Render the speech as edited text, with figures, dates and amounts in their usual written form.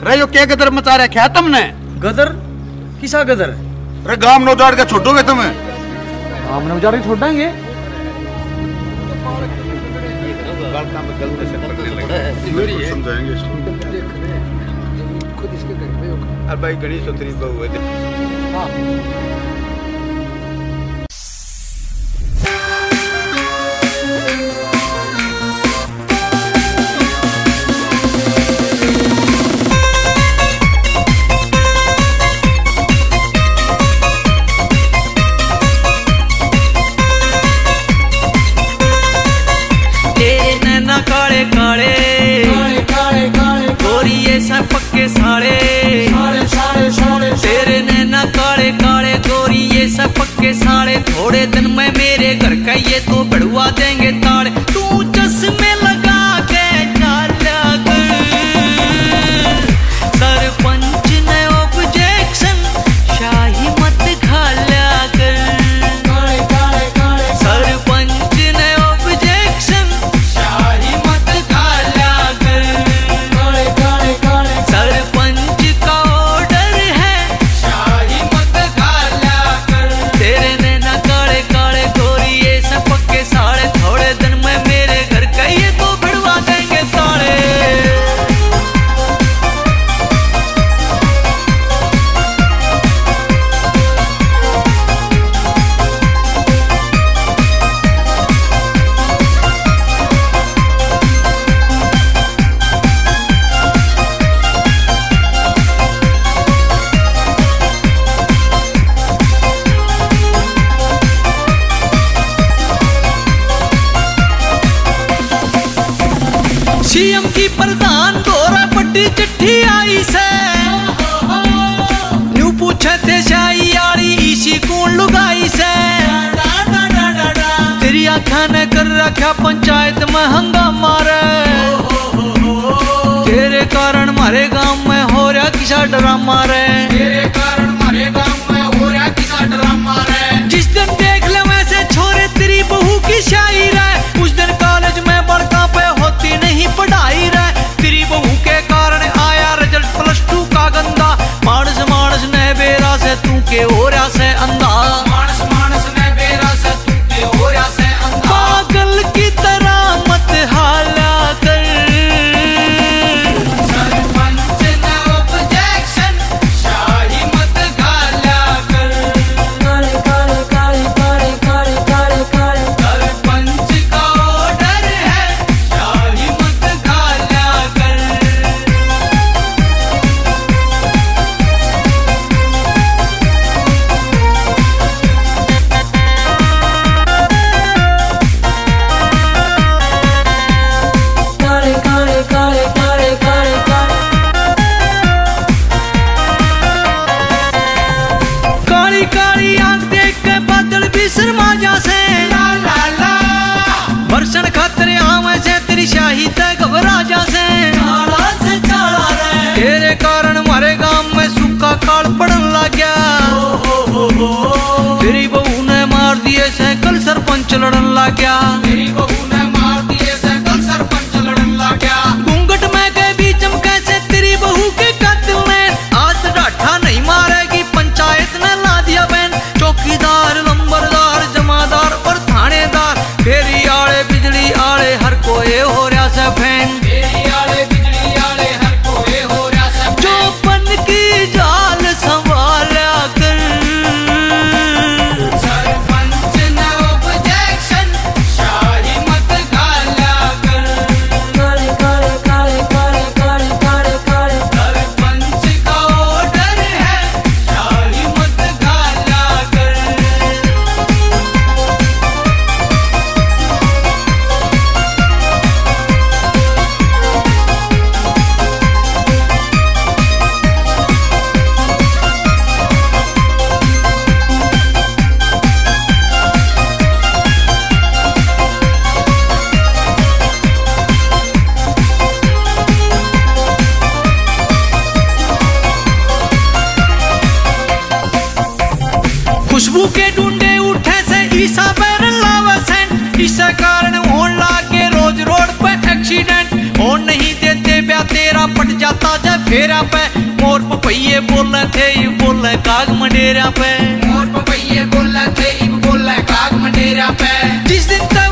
अरे यो क्या गदर मचा रखा तुमने? गदर? किसा गदर? अरे गांव में उजाड़ के छोड़ोगे तुम्हें? गांव में उजाड़ के छोड़ देंगे? समझाएंगे खुद इसके घर में होगा। अब भाई गणेश उतरी बहु है। काले काले काले काले काले गोरिये सा पक्के साड़े साड़े साड़े साड़े तेरे नैना काले काले गोरिये सा पक्के साड़े थोड़े दिन में मेरे घर का ये तो बढ़वा देंगे ताड़े तू चश्मे लगा के चाला कर सरपंच ने ऑब्जेक्शन शाही मत खाला कर काले काले काले सरपंच ने ऑब्जेक्शन सरपंच का ऑर्डर है शाही मत खाला कर तेरे नैना काले काले गोरिये से पक्के साड़े थोड़े दिन में मेरे घर का ये तो भिड़वा देंगे ताड़े सीएम की प्रधान दौरा पट्टी चिट्ठी आई से न्यू पूछे थे शाही आड़ी इसी कौन लुगाई से तेरी आँखा ने कर रखा पंचायत में हंगामा रे तेरे कारण हमारे गांव में हो रहा किसा ड्रामा रे तेरे कारण हमारे गांव में हो रहा किसा ड्रामा रे जिस दिन देख ले वैसे छोरे तेरी बहू की शाही रे उस दिन कॉलेज में बड़का पे होती नहीं पढ़ाई रे तेरी बहू के कारण आया रिजल्ट +2 का गंदा मानस मानस ने बेरा से तू के हो रहा से अंधा मानस मानस ने बेरा से तू के हो रहा से अंधा पागल की तरह मत हाला कर सरपंच ने ऑब्जेक्शन शाही मत खाला कर काले काले काले काले काले काले काले सरपंच का ऑर्डर है शाही मत खाला कर काले काले काले काले काले काली काली आंख देख के बादल भी शर्मा जासे ला ला ला वर्षण खातिर आवे से तेरी शाही ते घबरा जासे चाला से चाला रे तेरे कारण हमारे गांव में सूखा काल पड़न लग गया तेरी बहू ने मार दिए से कल सरपंच लड़न लग गया तेरी बहू ने मार दिए से कल सरपंच लड़न लग गया घूंघट में के बीच में कैसे तेरी बहू के कातिल ने आज डाठा नहीं मारेगी पंचायत ने ला दिया बैन चौकीदार लंबरदार जमादार और थानेदार फेरी आले बिजली आले हर कोई हो रहा से फैन फेरी आले बिजली आले हर कोई हो रहा से जो बन की जाल संभाला कर सरपंच ने ऑब्जेक्शन शाही मत खाला कर काले काले काले काले काले काले काले सरपंच का ऑर्डर है शाही मत खाला कर खुशबू के ढूंढे उठे से ईसा पैर लावसेंट इस कारण होने लागे रोज रोड पे एक्सीडेंट और नहीं देते ब्याह तेरा पट जाता जब मंडेरा पे। मोर पपैये बोले थे इब बोले काग मंडेरा पे। मोर पपैये बोले थे इब बोले काग मंडेरा पे। जिस दिन